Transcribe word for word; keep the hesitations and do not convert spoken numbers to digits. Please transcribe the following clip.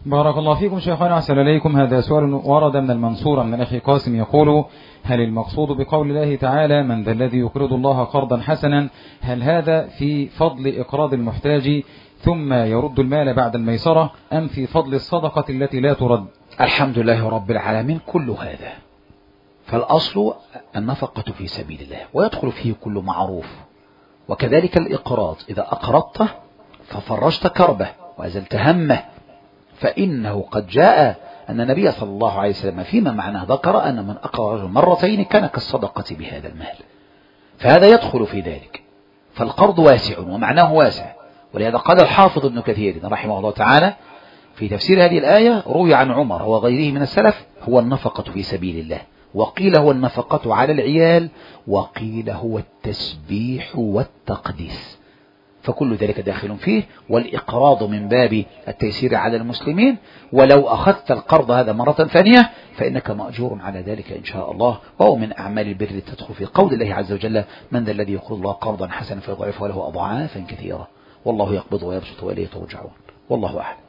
بارك الله فيكم شيخنا، أحسن إليكم. هذا سؤال ورد من المنصورة من الأخ قاسم يقول: هل المقصود بقول الله تعالى من ذا الذي يقرض الله قرضا حسنا، هل هذا في فضل إقراض المحتاج ثم يرد المال بعد الميسرة، أم في فضل الصدقة التي لا ترد؟ الحمد لله رب العالمين كل هذا. فالأصل النفقة في سبيل الله، ويدخل فيه كل معروف. وكذلك الإقراض، إذا أقرضته ففرجت كربه وأزلت همه، فإنه قد جاء أن النبي صلى الله عليه وسلم فيما معناه ذكر أن من أقرض رجل مرتين كان كالصدقة بهذا المال، فهذا يدخل في ذلك. فالقرض واسع ومعناه واسع، ولهذا قال الحافظ ابن كثير رحمه الله تعالى في تفسير هذه الآية: روي عن عمر وغيره من السلف هو النفقة في سبيل الله، وقيل هو النفقة على العيال، وقيل هو التسبيح والتقديس، فكل ذلك داخل فيه. والإقراض من باب التيسير على المسلمين، ولو أخذت القرض هذا مرة ثانية فإنك مأجور على ذلك إن شاء الله، وهو من أعمال البر تدخل في قول الله عز وجل: من ذا الذي يقرض الله قرضا حسنا فيضاعفه له أضعافا كثيرة والله يقبض ويبسط وإليه ترجعون. والله أعلم.